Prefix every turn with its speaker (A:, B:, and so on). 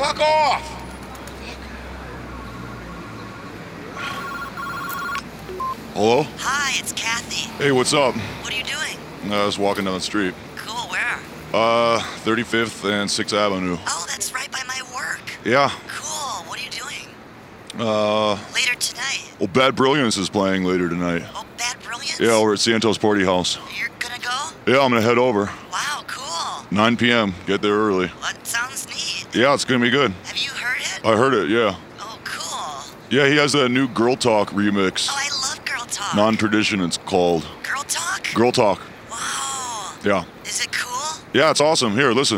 A: Fuck off! Hello?
B: Hi, it's Kathy.
A: Hey, what's up?
B: What are you doing?
A: I was walking down the street.
B: Cool, where?
A: 35th and 6th Avenue.
B: Oh, that's right by my work.
A: Yeah.
B: Cool, what are you doing?
A: Later
B: tonight.
A: Well, Bad Brilliance is playing later tonight.
B: Oh, Bad Brilliance?
A: Yeah, over at Santos Party House.
B: You're gonna go?
A: Yeah, I'm gonna head over.
B: Wow, cool.
A: 9 p.m. Get there early.
B: Well, that sounds neat.
A: Yeah, it's gonna be good.
B: Have you heard it?
A: I heard it, yeah.
B: Oh, cool.
A: Yeah, he has that new Girl Talk remix.
B: Oh, I love Girl Talk.
A: Non-tradition, it's called.
B: Girl Talk?
A: Girl Talk.
B: Wow.
A: Yeah.
B: Is it cool?
A: Yeah, it's awesome. Here, listen.